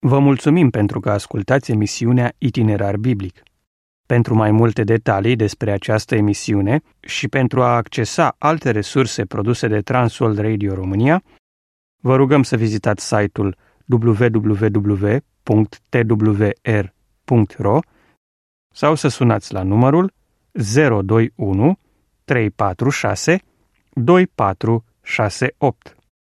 Vă mulțumim pentru că ascultați emisiunea Itinerar Biblic. Pentru mai multe detalii despre această emisiune și pentru a accesa alte resurse produse de Transworld Radio România, vă rugăm să vizitați site-ul www.twr.ro sau să sunați la numărul 021 346 2468.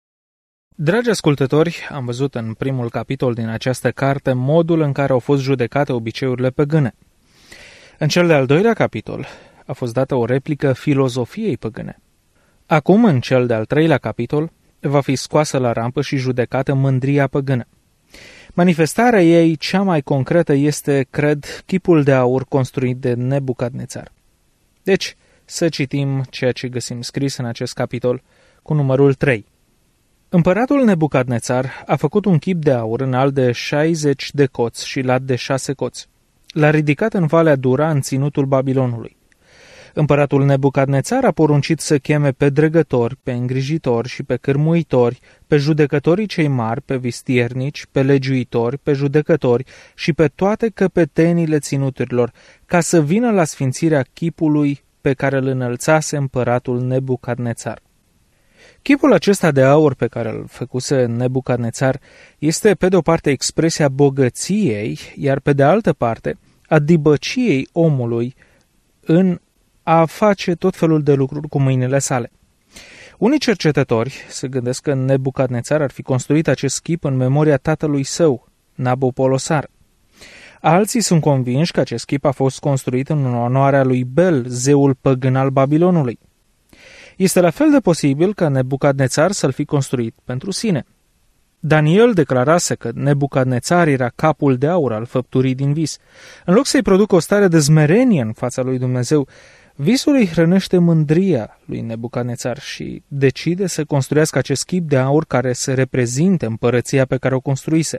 Dragi ascultători, am văzut în primul capitol din această carte modul în care au fost judecate obiceiurile păgâne. În cel de-al doilea capitol a fost dată o replică filozofiei păgâne. Acum, în cel de-al treilea capitol, va fi scoasă la rampă și judecată mândria păgână. Manifestarea ei cea mai concretă este, cred, chipul de aur construit de Nebucadnețar. Deci, să citim ceea ce găsim scris în acest capitol cu numărul 3. Împăratul Nebucadnețar a făcut un chip de aur înalt de 60 de coți și lat de 6 coți. L-a ridicat în Valea Dura, în ținutul Babilonului. Împăratul Nebucadnețar a poruncit să cheme pe dregători, pe îngrijitori și pe cârmuitori, pe judecătorii cei mari, pe vistiernici, pe legiuitori, pe judecători și pe toate căpetenile ținuturilor, ca să vină la sfințirea chipului pe care îl înălțase împăratul Nebucadnețar. Chipul acesta de aur pe care îl făcuse Nebucadnețar este pe de o parte expresia bogăției, iar pe de altă parte a dibăciei omului în a face tot felul de lucruri cu mâinile sale. Unii cercetători se gândesc că Nebucadnețar ar fi construit acest chip în memoria tatălui său, Nabopolosar. Alții sunt convinși că acest chip a fost construit în onoarea lui Bel, zeul păgân al Babilonului. Este la fel de posibil ca Nebucadnețar să-l fi construit pentru sine. Daniel declarase că Nebucadnețar era capul de aur al făpturii din vis. În loc să-i producă o stare de smerenie în fața lui Dumnezeu, visul îi hrănește mândria lui Nebucadnețar și decide să construiască acest chip de aur care să reprezinte împărăția pe care o construise.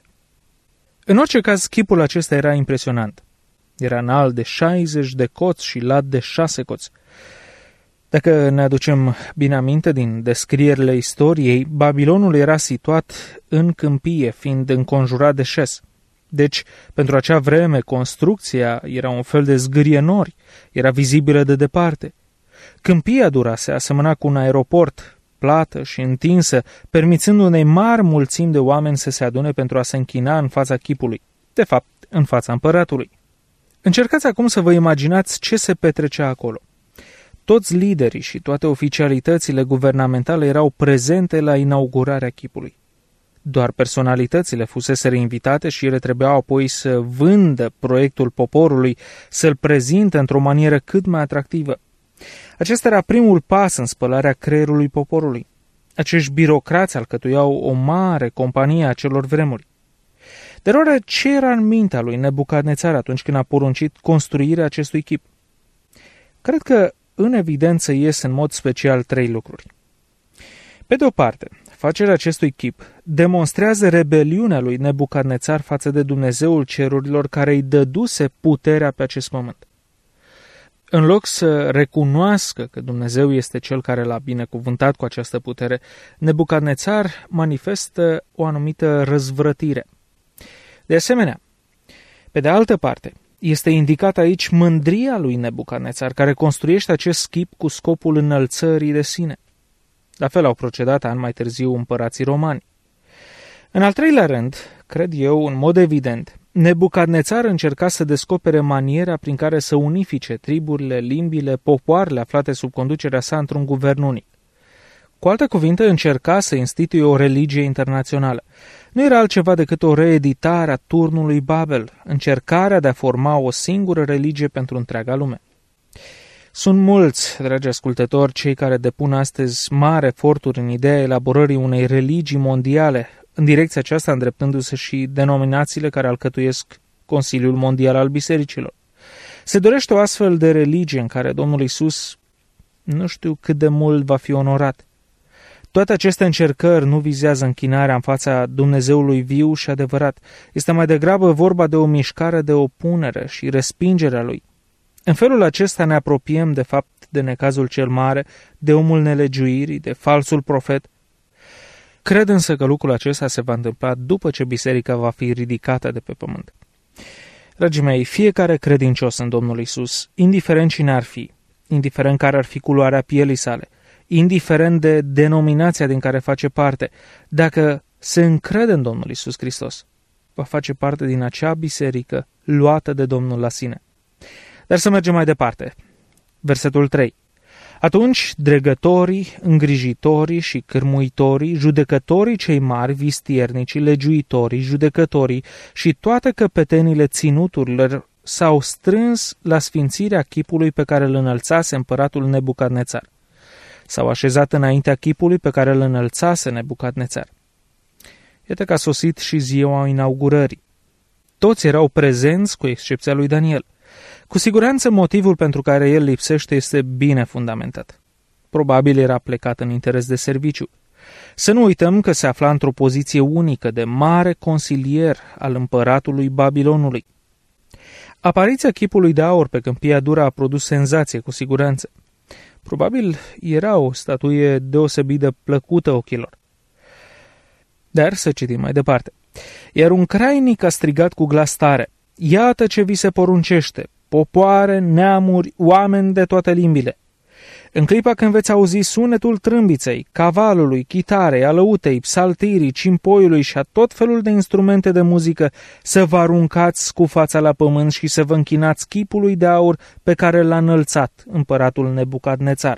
În orice caz, chipul acesta era impresionant. Era înalt de 60 de coți și lat de 6 coți. Dacă ne aducem bine aminte din descrierile istoriei, Babilonul era situat în câmpie, fiind înconjurat de șes. Deci, pentru acea vreme, construcția era un fel de zgârie nori, era vizibilă de departe. Câmpia Dura se asemăna cu un aeroport, plată și întinsă, permițând unei mari mulțimi de oameni să se adune pentru a se închina în fața chipului, de fapt, în fața împăratului. Încercați acum să vă imaginați ce se petrecea acolo. Toți liderii și toate oficialitățile guvernamentale erau prezente la inaugurarea chipului. Doar personalitățile fuseseră invitate și ele trebuiau apoi să vândă proiectul poporului, să-l prezinte într-o manieră cât mai atractivă. Acesta era primul pas în spălarea creierului poporului. Acești birocrați alcătuiau o mare companie a celor vremuri. Dar oare ce era în mintea lui Nebucadnețar atunci când a poruncit construirea acestui chip? Cred că în evidență ies în mod special 3 lucruri. Pe de o parte, facerea acestui chip demonstrează rebeliunea lui Nebucadnețar față de Dumnezeul cerurilor care îi dăduse puterea pe acest pământ. În loc să recunoască că Dumnezeu este cel care l-a binecuvântat cu această putere, Nebucadnețar manifestă o anumită răzvrătire. De asemenea, pe de altă parte, este indicată aici mândria lui Nebucadnețar, care construiește acest chip cu scopul înălțării de sine. La fel au procedat ani mai târziu împărații romani. În al treilea rând, cred eu, în mod evident, Nebucadnețar încerca să descopere maniera prin care să unifice triburile, limbile, popoarele aflate sub conducerea sa într-un guvern unic. Cu alte cuvinte, încerca să instituie o religie internațională. Nu era altceva decât o reeditare a turnului Babel, încercarea de a forma o singură religie pentru întreaga lume. Sunt mulți, dragi ascultători, cei care depun astăzi mari eforturi în ideea elaborării unei religii mondiale, în direcția aceasta îndreptându-se și denominațiile care alcătuiesc Consiliul Mondial al Bisericilor. Se dorește o astfel de religie în care Domnul Iisus nu știu cât de mult va fi onorat. Toate aceste încercări nu vizează închinarea în fața Dumnezeului viu și adevărat. Este mai degrabă vorba de o mișcare de opunere și respingerea lui. În felul acesta ne apropiem, de fapt, de necazul cel mare, de omul nelegiuirii, de falsul profet. Cred însă că lucrul acesta se va întâmpla după ce biserica va fi ridicată de pe pământ. Dragii mei, fiecare credincios în Domnul Iisus, indiferent cine ar fi, indiferent care ar fi culoarea pielii sale, indiferent de denominația din care face parte, dacă se încrede în Domnul Iisus Hristos, va face parte din acea biserică luată de Domnul la sine. Dar să mergem mai departe. Versetul 3. Atunci dregătorii, îngrijitorii și cârmuitorii, judecătorii cei mari, vistiernicii, legiuitorii, judecătorii și toate căpetenile ținuturilor s-au strâns la sfințirea chipului pe care îl înălțase împăratul Nebucadnețar. S-au așezat înaintea chipului pe care îl înălțase Nebucadnețar. Iată că a sosit și ziua inaugurării. Toți erau prezenți, cu excepția lui Daniel. Cu siguranță motivul pentru care el lipsește este bine fundamentat. Probabil era plecat în interes de serviciu. Să nu uităm că se afla într-o poziție unică de mare consilier al împăratului Babilonului. Apariția chipului de aur pe câmpia Dura a produs senzație, cu siguranță. Probabil era o statuie deosebit de plăcută ochilor. Dar să citim mai departe. Iar un crainic a strigat cu glas tare: iată ce vi se poruncește, popoare, neamuri, oameni de toate limbile. În clipa când veți auzi sunetul trâmbiței, cavalului, chitarei, alăutei, psaltirii, cimpoiului și a tot felul de instrumente de muzică, să vă aruncați cu fața la pământ și să vă închinați chipului de aur pe care l-a înălțat împăratul Nebucadnețar.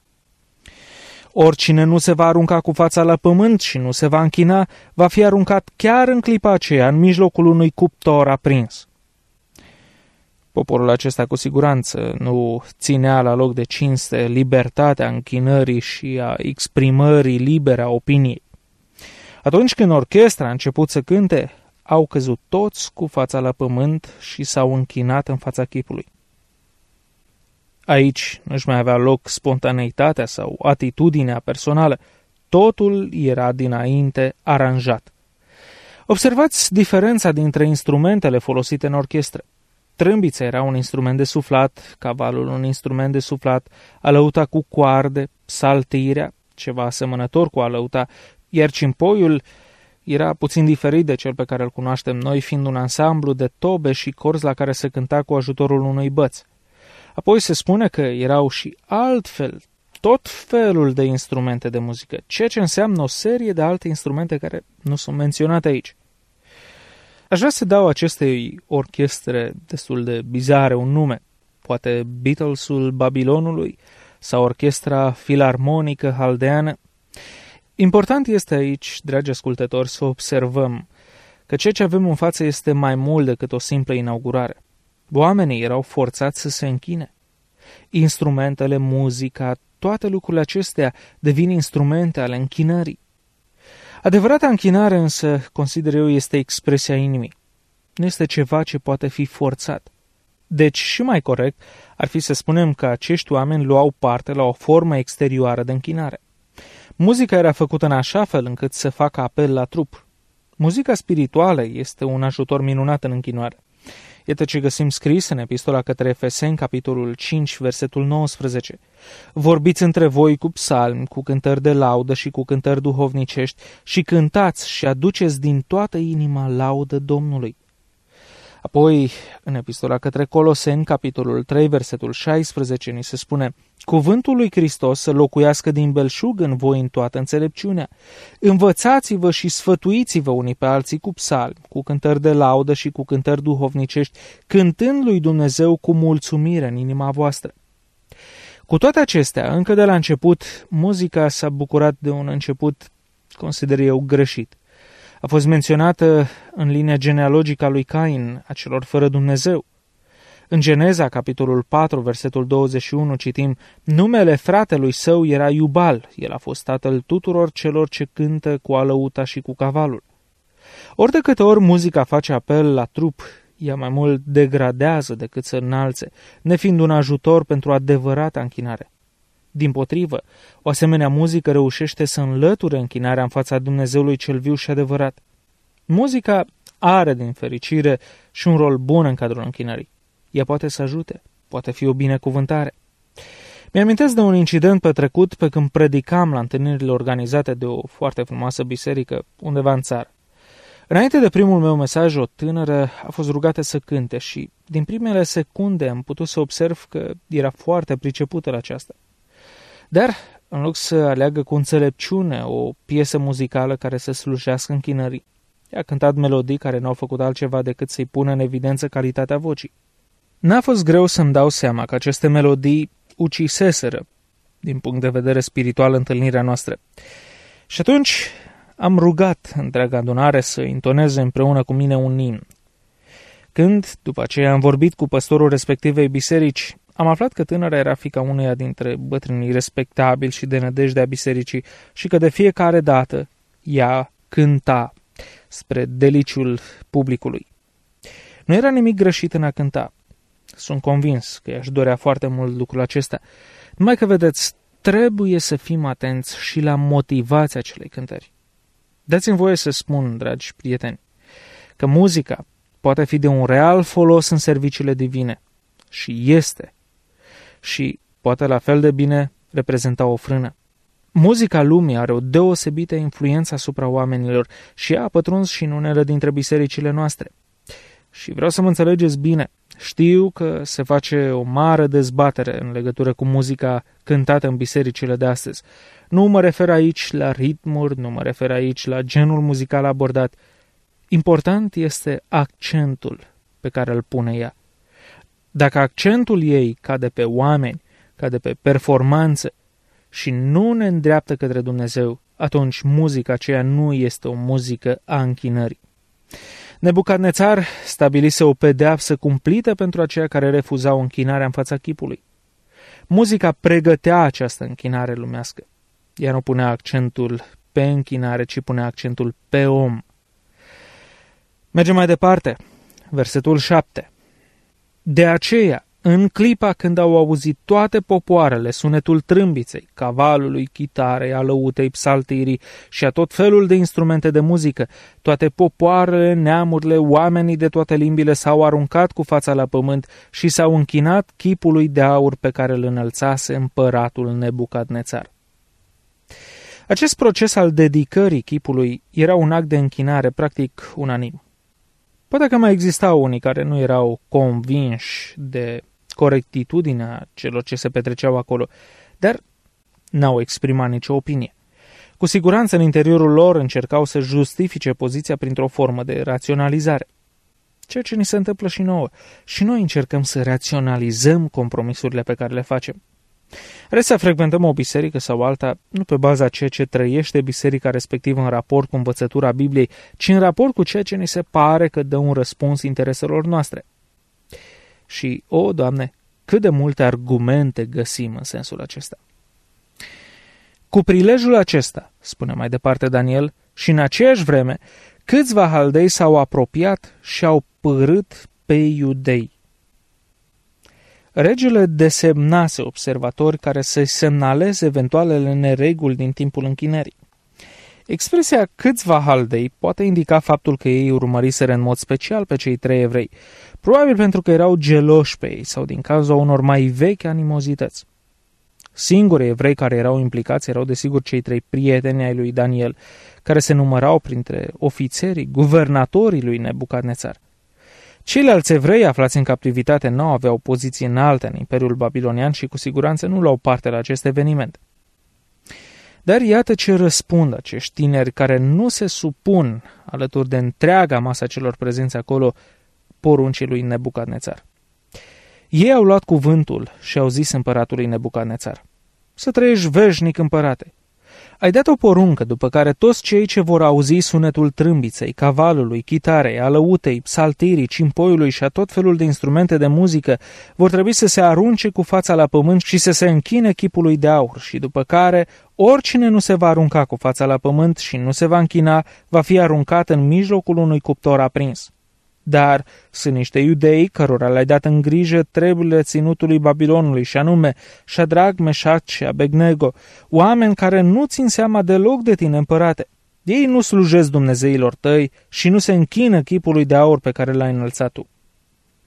Oricine nu se va arunca cu fața la pământ și nu se va închina, va fi aruncat chiar în clipa aceea în mijlocul unui cuptor aprins. Poporul acesta cu siguranță nu ținea la loc de cinste libertatea închinării și a exprimării libere a opiniei. Atunci când orchestra a început să cânte, au căzut toți cu fața la pământ și s-au închinat în fața chipului. Aici nu-și mai avea loc spontaneitatea sau atitudinea personală. Totul era dinainte aranjat. Observați diferența dintre instrumentele folosite în orchestră. Trâmbița era un instrument de suflat, cavalul un instrument de suflat, alăuta cu coarde, psaltirea, ceva asemănător cu alăuta, iar cimpoiul era puțin diferit de cel pe care îl cunoaștem noi, fiind un ansamblu de tobe și corzi la care se cânta cu ajutorul unui băț. Apoi se spune că erau și altfel, tot felul de instrumente de muzică, ceea ce înseamnă o serie de alte instrumente care nu sunt menționate aici. Aș vrea să dau acestei orchestre destul de bizare un nume, poate Beatlesul Babilonului sau Orchestra Filarmonică Haldeană. Important este aici, dragi ascultători, să observăm că ceea ce avem în față este mai mult decât o simplă inaugurare. Oamenii erau forțați să se închine. Instrumentele, muzica, toate lucrurile acestea devin instrumente ale închinării. Adevărata închinare însă, consider eu, este expresia inimii. Nu este ceva ce poate fi forțat. Deci, și mai corect, ar fi să spunem că acești oameni luau parte la o formă exterioară de închinare. Muzica era făcută în așa fel încât să facă apel la trup. Muzica spirituală este un ajutor minunat în închinare. Iată ce găsim scris în epistola către Efeseni, capitolul 5, versetul 19. Vorbiți între voi cu psalmi, cu cântări de laudă și cu cântări duhovnicești și cântați și aduceți din toată inima laudă Domnului. Apoi, în epistola către Coloseni, capitolul 3, versetul 16, ni se spune: cuvântul lui Hristos să locuiască din belșug în voi în toată înțelepciunea. Învățați-vă și sfătuiți-vă unii pe alții cu psalmi, cu cântări de laudă și cu cântări duhovnicești, cântând lui Dumnezeu cu mulțumire în inima voastră. Cu toate acestea, încă de la început, muzica s-a bucurat de un început, consider eu, greșit. A fost menționată în linia genealogică a lui Cain, a celor fără Dumnezeu. În Geneza, capitolul 4, versetul 21, citim: numele fratelui său era Iubal, el a fost tatăl tuturor celor ce cântă cu alăuta și cu cavalul. Ori de câte ori muzica face apel la trup, ea mai mult degradează decât să înalțe, nefiind un ajutor pentru adevărata închinare. Dimpotrivă, o asemenea muzică reușește să înlăture închinarea în fața Dumnezeului cel viu și adevărat. Muzica are, din fericire, și un rol bun în cadrul închinării. Ea poate să ajute, poate fi o binecuvântare. Mi-amintesc de un incident petrecut pe când predicam la întâlnirile organizate de o foarte frumoasă biserică undeva în țară. Înainte de primul meu mesaj, o tânără a fost rugată să cânte și din primele secunde am putut să observ că era foarte pricepută la aceasta. Dar, în loc să aleagă cu înțelepciune o piesă muzicală care să slujească închinării, i-a cântat melodii care n-au făcut altceva decât să-i pună în evidență calitatea vocii. N-a fost greu să-mi dau seama că aceste melodii uciseseră, din punct de vedere spiritual, întâlnirea noastră. Și atunci am rugat întreaga adunare să intoneze împreună cu mine un imn. Când, după aceea, am vorbit cu păstorul respectivei biserici, am aflat că tânăra era fiica uneia dintre bătrânii respectabili și de nădejde a bisericii și că de fiecare dată ea cânta spre deliciul publicului. Nu era nimic greșit în a cânta. Sunt convins că i-aș dorea foarte mult lucrul acesta. Numai că, vedeți, trebuie să fim atenți și la motivația acelei cântări. Dați-mi voie să spun, dragi prieteni, că muzica poate fi de un real folos în serviciile divine și este, și poate la fel de bine reprezenta o frână. Muzica lumii are o deosebită influență asupra oamenilor și ea a pătruns și în unele dintre bisericile noastre. Și vreau să mă înțelegeți bine, știu că se face o mare dezbatere în legătură cu muzica cântată în bisericile de astăzi. Nu mă refer aici la ritmuri, nu mă refer aici la genul muzical abordat. Important este accentul pe care îl pune ea. Dacă accentul ei cade pe oameni, cade pe performanțe și nu ne îndreaptă către Dumnezeu, atunci muzica aceea nu este o muzică a închinării. Nebucadnețar stabilise o pedeapsă cumplită pentru aceia care refuzau închinarea în fața chipului. Muzica pregătea această închinare lumească. Ea nu punea accentul pe închinare, ci punea accentul pe om. Mergem mai departe. Versetul 7. De aceea, în clipa când au auzit toate popoarele sunetul trâmbiței, cavalului, chitarei, alăutei, psaltirii și a tot felul de instrumente de muzică, toate popoarele, neamurile, oamenii de toate limbile s-au aruncat cu fața la pământ și s-au închinat chipului de aur pe care îl înălțase împăratul Nebucadnețar. Acest proces al dedicării chipului era un act de închinare practic unanim. Poate că mai existau unii care nu erau convinși de corectitudinea celor ce se petreceau acolo, dar n-au exprimat nicio opinie. Cu siguranță în interiorul lor încercau să justifice poziția printr-o formă de raționalizare. Ceea ce ni se întâmplă și nouă. Și noi încercăm să raționalizăm compromisurile pe care le facem. Rest să frecventăm o biserică sau alta, nu pe baza ceea ce trăiește biserica respectivă în raport cu învățătura Bibliei, ci în raport cu ceea ce ni se pare că dă un răspuns intereselor noastre. Și, o, Doamne, cât de multe argumente găsim în sensul acesta. Cu prilejul acesta, spune mai departe Daniel, și în aceeași vreme, câțiva haldei s-au apropiat și au pârât pe iudei. Regele desemnase observatori care să-i semnaleze eventualele nereguli din timpul închinării. Expresia câțiva haldei poate indica faptul că ei urmăriseră în mod special pe cei 3 evrei, probabil pentru că erau geloși pe ei sau din cauza unor mai vechi animozități. Singurii evrei care erau implicați erau desigur cei 3 prieteni ai lui Daniel, care se numărau printre ofițerii, guvernatorii lui Nebucadnețar. Ceilalți evrei aflați în captivitate nu aveau poziții înalte în Imperiul Babilonian și cu siguranță nu luau parte la acest eveniment. Dar iată ce răspund acești tineri care nu se supun alături de întreaga masă celor prezenți acolo poruncii lui Nebucadnețar. Ei au luat cuvântul și au zis împăratului Nebucadnețar: să trăiești veșnic, împărate. Ai dat o poruncă după care toți cei ce vor auzi sunetul trâmbiței, cavalului, chitarei, alăutei, psaltirii, cimpoiului și a tot felul de instrumente de muzică vor trebui să se arunce cu fața la pământ și să se închine chipului de aur și după care oricine nu se va arunca cu fața la pământ și nu se va închina va fi aruncat în mijlocul unui cuptor aprins. Dar sunt niște iudei cărora le-ai dat în grijă treburile ținutului Babilonului, și anume Șadrac, Meșac și Abednego, oameni care nu țin seama deloc de tine, împărate. Ei nu slujesc dumnezeilor tăi și nu se închină chipului de aur pe care l-ai înălțat tu.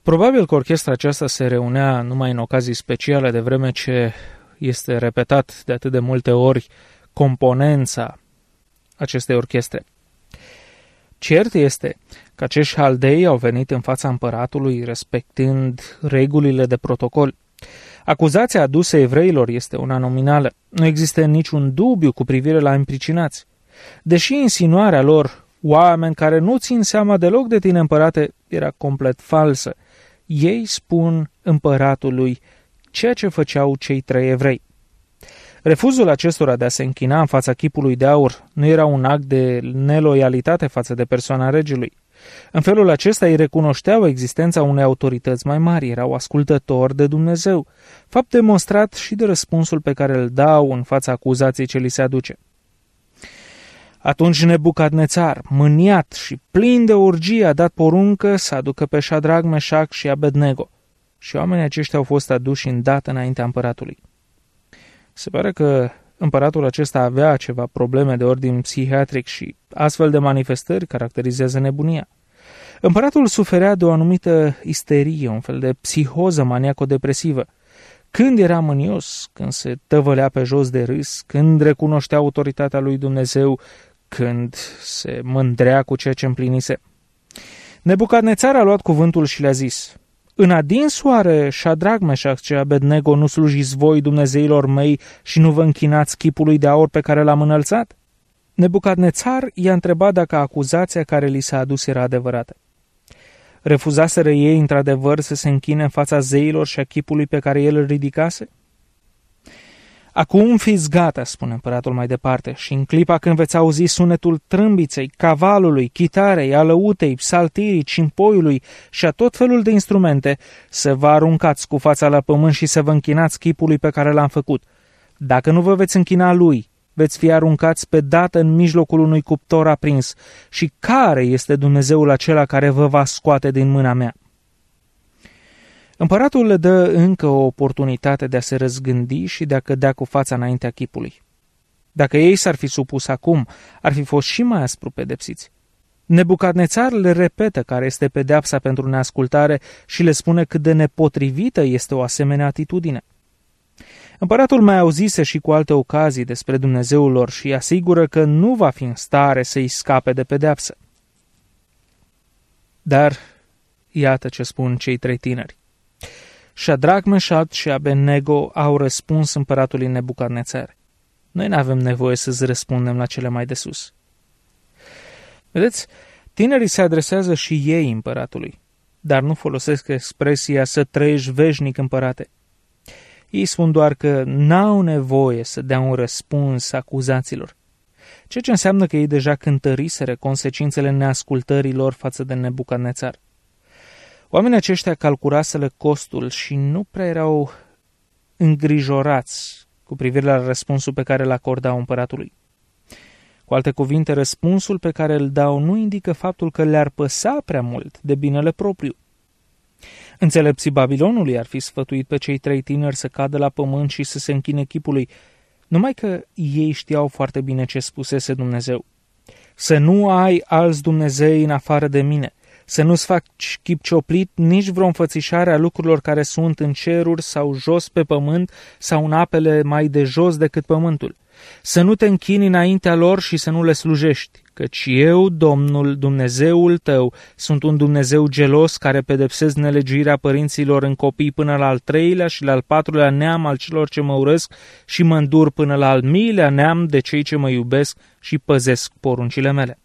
Probabil că orchestra aceasta se reunea numai în ocazii speciale, de vreme ce este repetat de atât de multe ori componența acestei orchestre. Cert este că acești haldei au venit în fața împăratului respectând regulile de protocol. Acuzația adusă evreilor este una nominală. Nu există niciun dubiu cu privire la impricinați. Deși insinuarea lor, oameni care nu țin seama deloc de tine, împărate, era complet falsă, ei spun împăratului ceea ce făceau cei 3 evrei. Refuzul acestora de a se închina în fața chipului de aur nu era un act de neloialitate față de persoana regelui. În felul acesta îi recunoșteau existența unei autorități mai mari, erau ascultători de Dumnezeu, fapt demonstrat și de răspunsul pe care îl dau în fața acuzației ce li se aduce. Atunci Nebucadnețar, mâniat și plin de urgie, a dat poruncă să aducă pe Șadrac, Meșac și Abednego, și oamenii aceștia au fost aduși îndată înaintea împăratului. Se pare că împăratul acesta avea ceva probleme de ordin psihiatric și astfel de manifestări caracterizează nebunia. Împăratul suferea de o anumită isterie, un fel de psihoză maniaco-depresivă. Când era mânios, când se tăvălea pe jos de râs, când recunoștea autoritatea lui Dumnezeu, când se mândrea cu ceea ce împlinise. Nebucadnețar a luat cuvântul și le-a zis: În adinsoare, Șadrac, Meșac și Abednego, nu slujiți voi Dumnezeilor mei și nu vă închinați chipului de aur pe care l-am înălțat? Nebucadnețar i-a întrebat dacă acuzația care li s-a adus era adevărată. Refuzaseră ei într-adevăr să se închine în fața zeilor și a chipului pe care el îl ridicase? Acum fiți gata, spune împăratul mai departe, și în clipa când veți auzi sunetul trâmbiței, cavalului, chitarei, alăutei, psaltirii, cimpoiului și a tot felul de instrumente, să vă aruncați cu fața la pământ și să vă închinați chipului pe care l-am făcut. Dacă nu vă veți închina lui, veți fi aruncați pe dată în mijlocul unui cuptor aprins. Și care este Dumnezeul acela care vă va scoate din mâna mea? Împăratul le dă încă o oportunitate de a se răzgândi și de a cădea cu fața înaintea chipului. Dacă ei s-ar fi supus acum, ar fi fost și mai aspru pedepsiți. Nebucadnețar le repetă care este pedeapsa pentru neascultare și le spune cât de nepotrivită este o asemenea atitudine. Împăratul mai auzise și cu alte ocazii despre Dumnezeul lor și îi asigură că nu va fi în stare să-i scape de pedeapsă. Dar iată ce spun cei 3 tineri. Șadrac, Meșac și Abednego au răspuns împăratului Nebucadnețar: Noi nu avem nevoie să-ți răspundem la cele mai de sus. Vedeți, tinerii se adresează și ei împăratului, dar nu folosesc expresia să trăiești veșnic, împărate. Ei spun doar că n-au nevoie să dea un răspuns acuzaților, ceea ce înseamnă că ei deja cântăriseră consecințele neascultării lor față de Nebucadnețar. Oamenii aceștia calculaseră costul și nu prea erau îngrijorați cu privire la răspunsul pe care îl acordau împăratului. Cu alte cuvinte, răspunsul pe care îl dau nu indică faptul că le-ar păsa prea mult de binele propriu. Înțelepții Babilonului ar fi sfătuit pe cei 3 tineri să cadă la pământ și să se închine chipului, numai că ei știau foarte bine ce spusese Dumnezeu. Să nu ai alți Dumnezei în afară de mine, să nu-ți faci chip cioplit nici vreo înfățișare a lucrurilor care sunt în ceruri sau jos pe pământ sau în apele mai de jos decât pământul. Să nu te închini înaintea lor și să nu le slujești, căci eu, Domnul, Dumnezeul tău, sunt un Dumnezeu gelos care pedepsesc nelegiuirea părinților în copii până la al 3-lea și la al 4-lea neam al celor ce mă urăsc și mă îndur până la al 1000-lea neam de cei ce mă iubesc și păzesc poruncile mele.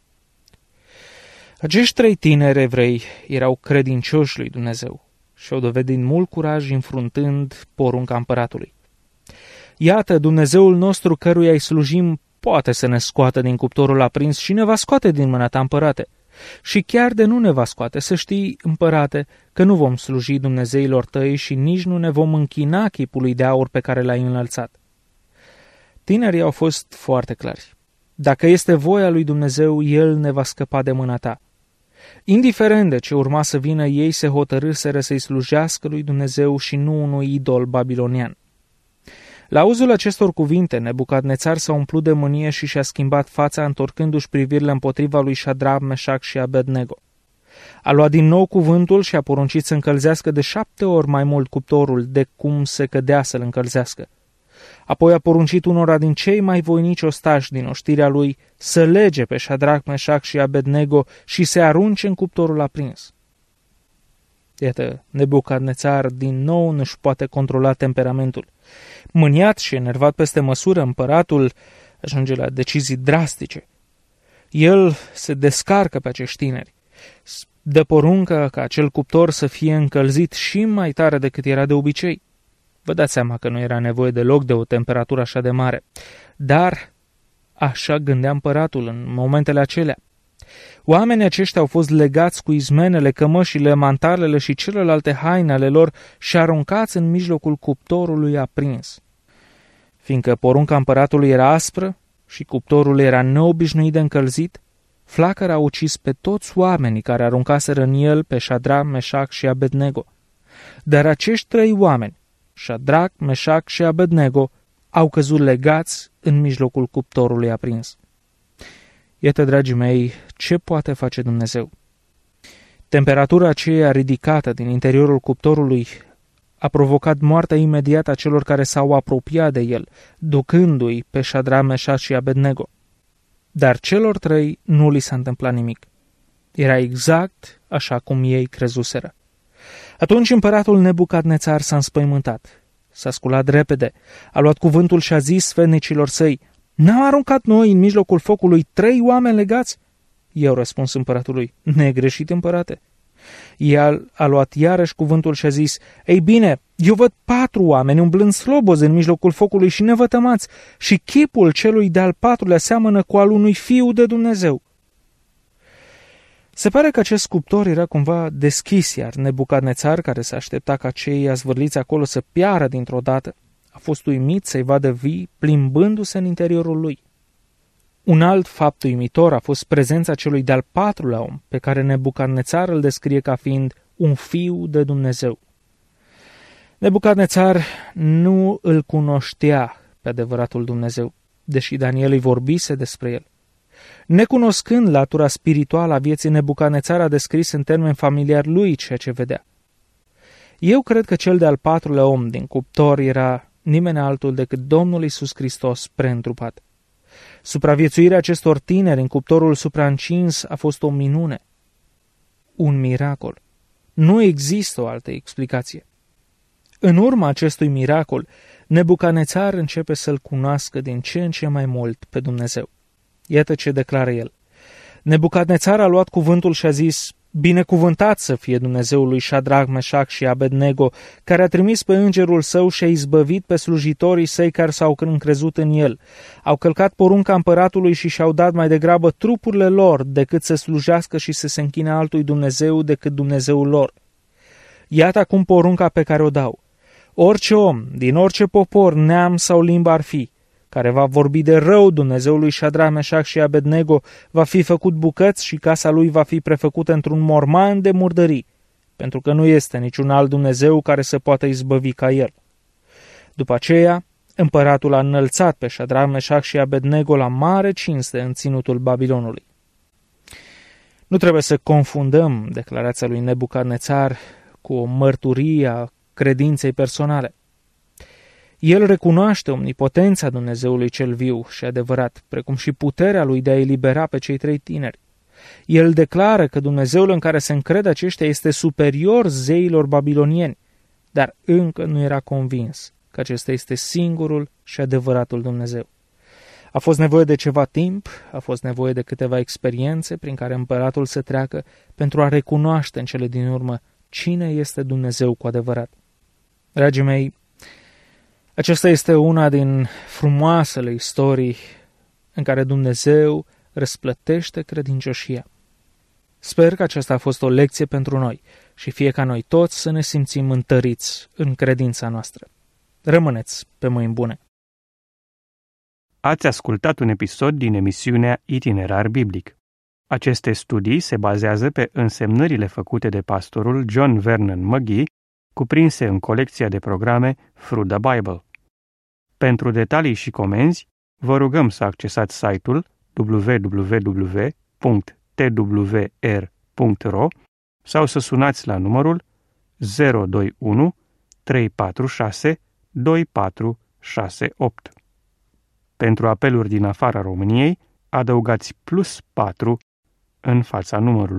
Acești 3 tineri evrei erau credincioși lui Dumnezeu și au dovedit mult curaj înfruntând porunca împăratului. Iată, Dumnezeul nostru căruia îi slujim poate să ne scoată din cuptorul aprins și ne va scoate din mâna ta, împărate. Și chiar de nu ne va scoate, să știi, împărate, că nu vom sluji Dumnezeilor tăi și nici nu ne vom închina chipului de aur pe care l-ai înălțat. Tinerii au fost foarte clari. Dacă este voia lui Dumnezeu, El ne va scăpa de mâna ta. Indiferent de ce urma să vină, ei se hotărâseră să-i slujească lui Dumnezeu și nu unui idol babilonian. La auzul acestor cuvinte, Nebucadnețar s-a umplut de mânie și și-a schimbat fața, întorcându-și privirile împotriva lui Șadrac, Meșac și Abednego. A luat din nou cuvântul și a poruncit să încălzească de 7 ori mai mult cuptorul de cum se cădea să-l încălzească. Apoi a poruncit unora din cei mai voinici ostași din oștirea lui să lege pe Șadrac, Meșac și Abednego și se arunce în cuptorul aprins. Iată, Nebucadnețar din nou nu-și poate controla temperamentul. Mâniat și enervat peste măsură, împăratul ajunge la decizii drastice. El se descarcă pe acești tineri. Dă poruncă ca acel cuptor să fie încălzit și mai tare decât era de obicei. Vă dați seama că nu era nevoie deloc de o temperatură așa de mare. Dar așa gândea împăratul în momentele acelea. Oamenii aceștia au fost legați cu izmenele, cămășile, mantalele și celelalte haine ale lor și aruncați în mijlocul cuptorului aprins. Fiindcă porunca împăratului era aspră și cuptorul era neobișnuit de încălzit, flacăra a ucis pe toți oamenii care aruncaseră în el pe Șadrac, Meșac și Abednego. Dar acești 3 oameni, Șadrac, Meșac și Abednego, au căzut legați în mijlocul cuptorului aprins. Iată, dragii mei, ce poate face Dumnezeu. Temperatura aceea ridicată din interiorul cuptorului a provocat moartea imediată a celor care s-au apropiat de el, ducându-i pe Șadrac, Meșac și Abednego. Dar celor 3 nu li s-a întâmplat nimic. Era exact așa cum ei crezuseră. Atunci împăratul Nebucadnețar s-a înspăimântat. S-a sculat repede, a luat cuvântul și a zis sfetnicilor săi: "N-am aruncat noi în mijlocul focului 3 oameni legați?" I-au răspuns împăratului: "Negreșit, împărate." El a luat iarăși cuvântul și a zis: "Ei bine, eu văd 4 oameni umblând slobozi în mijlocul focului și nevătămați, și chipul celui de-al 4-lea seamănă cu al unui fiu de Dumnezeu." Se pare că acest cuptor era cumva deschis, iar Nebucadnețar, care se aștepta ca cei azvârliți acolo să piară dintr-o dată, a fost uimit să-i vadă vii plimbându-se în interiorul lui. Un alt fapt uimitor a fost prezența celui de-al 4-lea om, pe care Nebucadnețar îl descrie ca fiind un fiu de Dumnezeu. Nebucadnețar nu îl cunoștea pe adevăratul Dumnezeu, deși Daniel îi vorbise despre el. Necunoscând latura spirituală a vieții, Nebucadnețar a descris în termeni familiari lui ceea ce vedea. Eu cred că cel de-al 4-lea om din cuptor era nimeni altul decât Domnul Iisus Hristos preîntrupat. Supraviețuirea acestor tineri în cuptorul supraîncins a fost o minune. Un miracol. Nu există o altă explicație. În urma acestui miracol, Nebucadnețar începe să-L cunoască din ce în ce mai mult pe Dumnezeu. Iată ce declară el. Nebucadnețar a luat cuvântul și a zis: "Binecuvântat să fie Dumnezeul lui Șadrac, Meșac și Abednego, care a trimis pe îngerul său și a izbăvit pe slujitorii săi care s-au încrezut în el. Au călcat porunca împăratului și și-au dat mai degrabă trupurile lor decât să slujească și să se închine altui Dumnezeu decât Dumnezeul lor. Iată acum porunca pe care o dau. Orice om, din orice popor, neam sau limbă ar fi, care va vorbi de rău Dumnezeului Șadrac, Meșac și Abednego, va fi făcut bucăți și casa lui va fi prefăcută într-un morman de murdării, pentru că nu este niciun alt Dumnezeu care să poată izbăvi ca el." După aceea, împăratul a înălțat pe Șadrac, Meșac și Abednego la mare cinste în ținutul Babilonului. Nu trebuie să confundăm declarația lui Nebucadnețar cu o mărturie a credinței personale. El recunoaște omnipotența Dumnezeului cel viu și adevărat, precum și puterea lui de a elibera pe cei 3 tineri. El declară că Dumnezeul în care se încrede aceștia este superior zeilor babilonieni, dar încă nu era convins că acesta este singurul și adevăratul Dumnezeu. A fost nevoie de ceva timp, a fost nevoie de câteva experiențe prin care împăratul să treacă pentru a recunoaște în cele din urmă cine este Dumnezeu cu adevărat. Dragii mei, aceasta este una din frumoasele istorii în care Dumnezeu răsplătește credincioșia. Sper că aceasta a fost o lecție pentru noi și fie ca noi toți să ne simțim întăriți în credința noastră. Rămâneți pe mâini bune! Ați ascultat un episod din emisiunea Itinerar Biblic. Aceste studii se bazează pe însemnările făcute de pastorul John Vernon McGee, cuprinse în colecția de programe Through the Bible. Pentru detalii și comenzi, vă rugăm să accesați site-ul www.twr.ro sau să sunați la numărul 021 346 2468. Pentru apeluri din afara României, adăugați +4 în fața numărului.